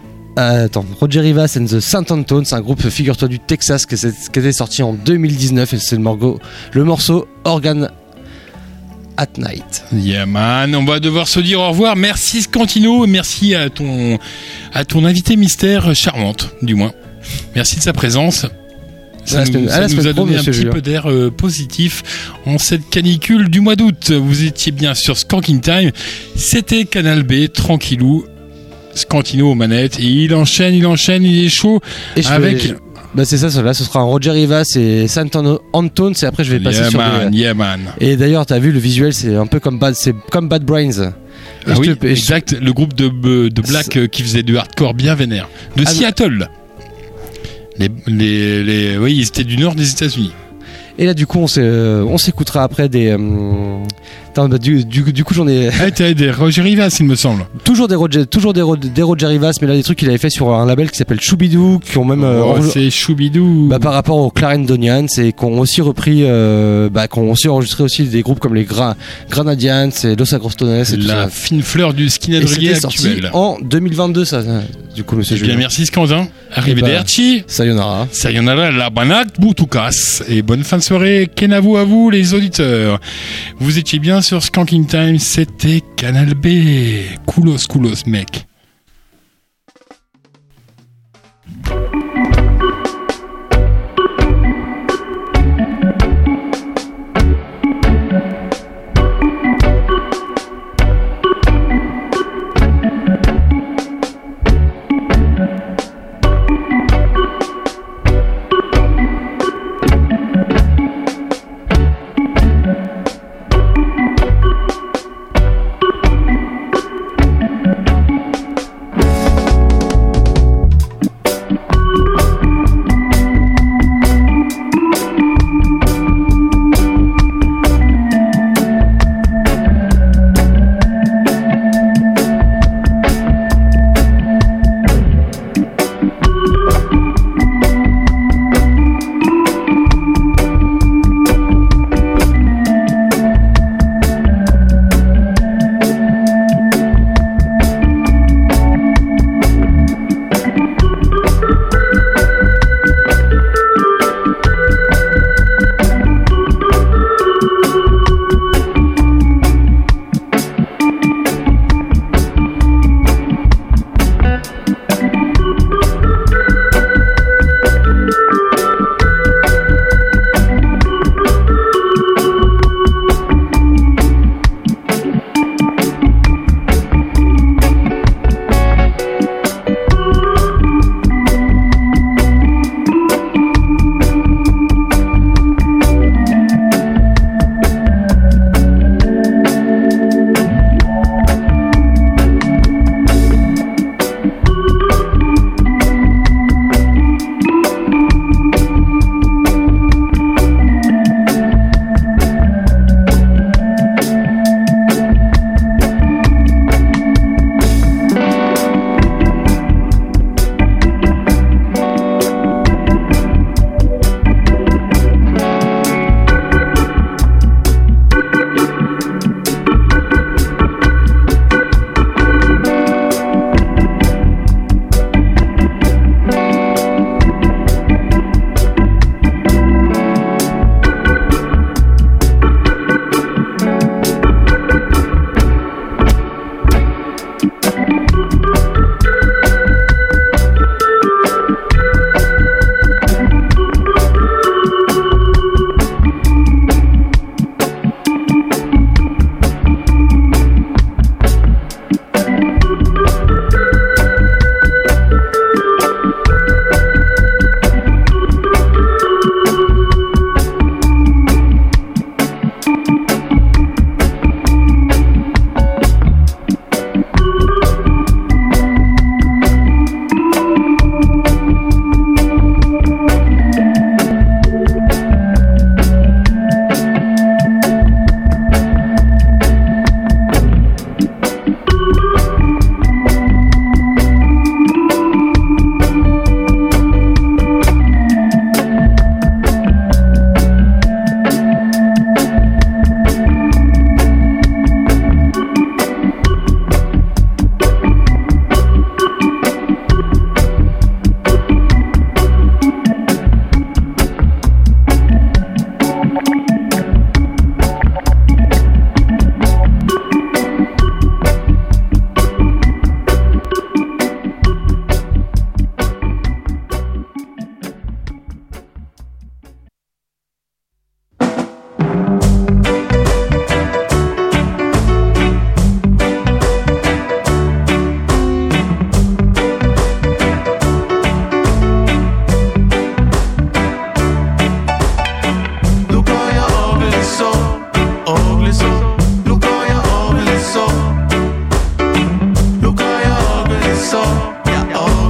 Speaker 4: and the Saint Antones, un groupe, figure-toi, du Texas qui était sorti en 2019. Et c'est le morceau Organ at Night.
Speaker 3: Yeah man, on va devoir se dire au revoir. Merci Scantino, merci à ton invité mystère, charmante du moins. Merci de sa présence. Ça nous a donné un petit peu d'air positif en cette canicule du mois d'août. Vous étiez bien sur Skanking Time. C'était Canal B, tranquillou. Scantino aux manettes. Et il enchaîne, il est chaud. Et avec...
Speaker 4: c'est ça, là ce sera un Roger Rivas et Saint Antones. Et après je vais passer sur
Speaker 3: Yeah man.
Speaker 4: Et d'ailleurs t'as vu le visuel, c'est un peu comme Bad Brains.
Speaker 3: Exact, le groupe de Black qui faisait du hardcore bien vénère. De Seattle. Oui, ils étaient du nord des États-Unis.
Speaker 4: Et là, du coup, on s'écoutera après des. Du coup, j'en ai.
Speaker 3: T'as des Roger Rivas, il me semble.
Speaker 4: Toujours des Roger Rivas, mais là, des trucs qu'il avait fait sur un label qui s'appelle Choubidou, qui ont même.
Speaker 3: C'est Choubidou.
Speaker 4: Par rapport aux Clarendonians, et qui ont aussi repris. qui ont aussi enregistré aussi des groupes comme les Granadians et Los Agrostones. Et
Speaker 3: la fine fleur du skinhead reggae actuel.
Speaker 4: En 2022, ça. Du coup, monsieur Julien.
Speaker 3: Bien, merci Scandin. Arrivederci.
Speaker 4: Sayonara.
Speaker 3: Sayonara, la banate, boutoukas. Et bonne fin de soirée. Kenavo à vous, les auditeurs. Vous étiez bien sur Skanking Time, c'était Canal B. Coolos, mec.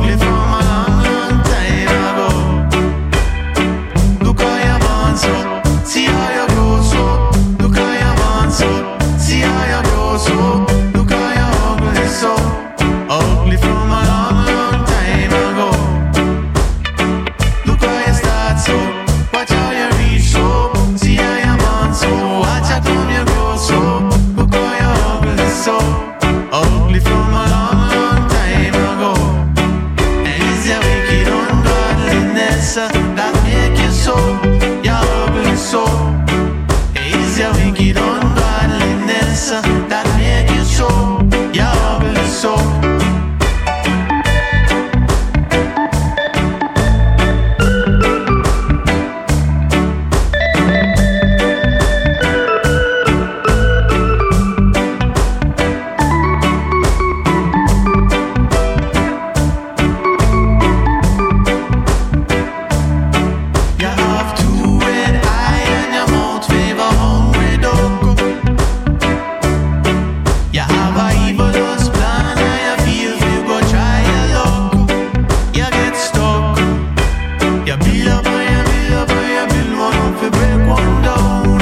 Speaker 11: ugly from a long, long time ago. Look how you born so, see how you grow so. Look how you born so, see how you grow so. Look how you ugly so, ugly from a long, long time ago. Look how you start so, watch how you reach so. See how you born so, watch how come you grow so. Look how you ugly so, ugly from a long, long time ago. And it's your wicked ungodliness that make you so, you're ugly so. It's your wicked ungodliness that make you so, you're ugly so. You have two red eyes and your mouth favor hungry dog. You have a evilous plan and you feel you go try your luck. You get stuck. You build up and you build up and you build one up, you break one down.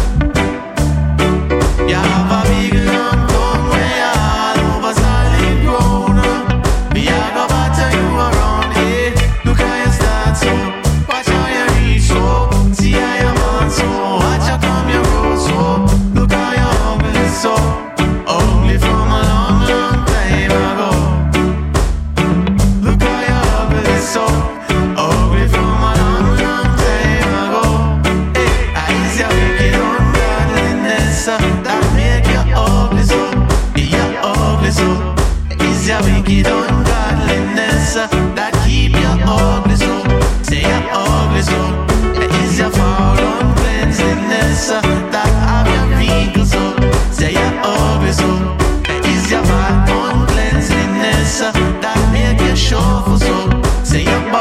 Speaker 11: You have a big long tongue where you all over solid ground. Me I go batter you around, hey. Look how you start so, watch how you reach so. See how you born so, watch how come you grow so. Look how you ugly so, ugly from a long, long time ago. Look how you ugly so, ugly from a long, long time ago. Hey, is your wicked ungodliness that make you ugly so? You're ugly so. Is your wicked ungodliness that keep you ugly so? Say you're ugly so. Is your foul uncleanliness that have your vehicle so? Say you're ugly so. Is your bad uncleanliness that make you shuffle so? Say you're